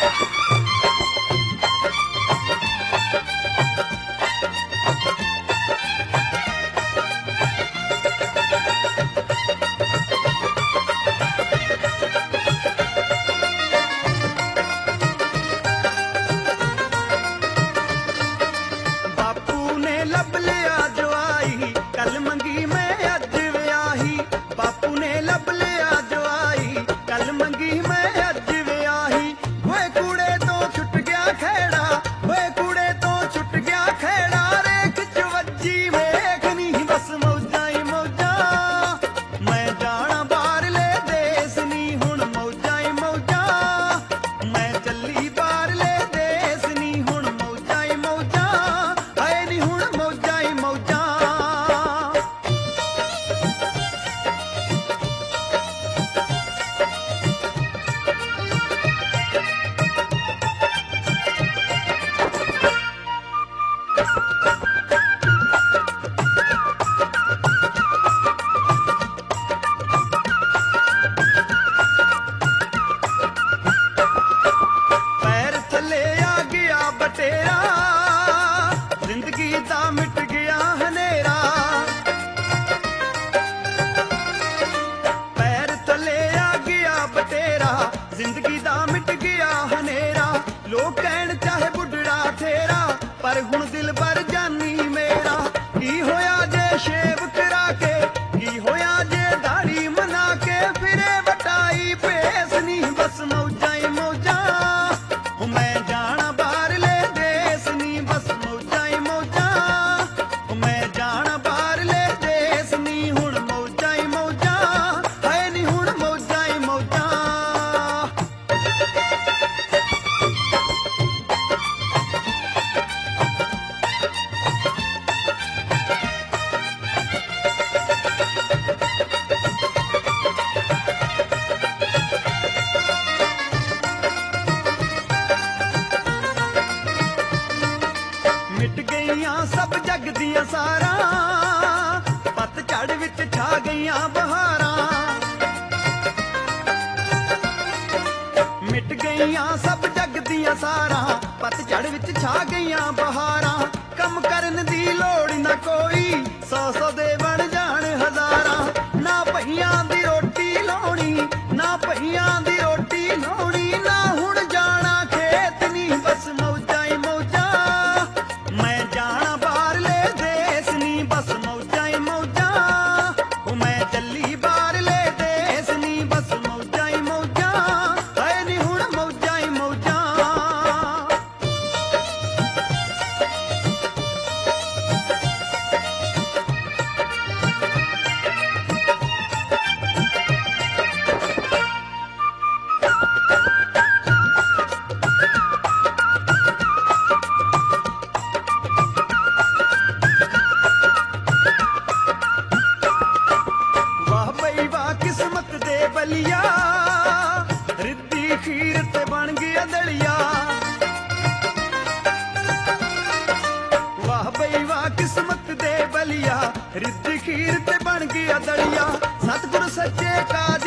पर हुण दिल भर जानी मेरा की होया जे शेव करा के की होया जे दाढ़ी मना के फिरे बटाई पेसनी बस मौजा ही मौजा मैं जाना बाहर ले देस नी बस मौजा ही मौजा मैं जाना बाहर ले देस नी हुण मौजा ही मौजा है नी हुण मौजा ही मौजा। मिट गईयां सब जग दियां सारा पतझड़ विच छा गईयां बहारां मिट गईयां सब जग दियां सारा पतझड़ विच छा गईयां बहारां कम करन दी लोड़ ना कोई सौ सौ दे बन जाण हजारां ना भईयां दी रोटी लाउणी ना भईयां दी रोटी लाउणी ना हुण जाना खेत नी बस मौजा ही मौजा मैं जाना बाहर ले देस नी बस मौजा ही मौजा मैं चली बाहर ले देस नी बस मौजा ही मौजा है नी हुण मौजा ही मौजा। वाह बई वाह किस्मत दे बलिया रिद्धी खीर ते बन गया दलिया वाह बई वाह किस्मत दे बलिया रिद्धी खीर ते बन गया दलिया सतगुरु सच्चे काज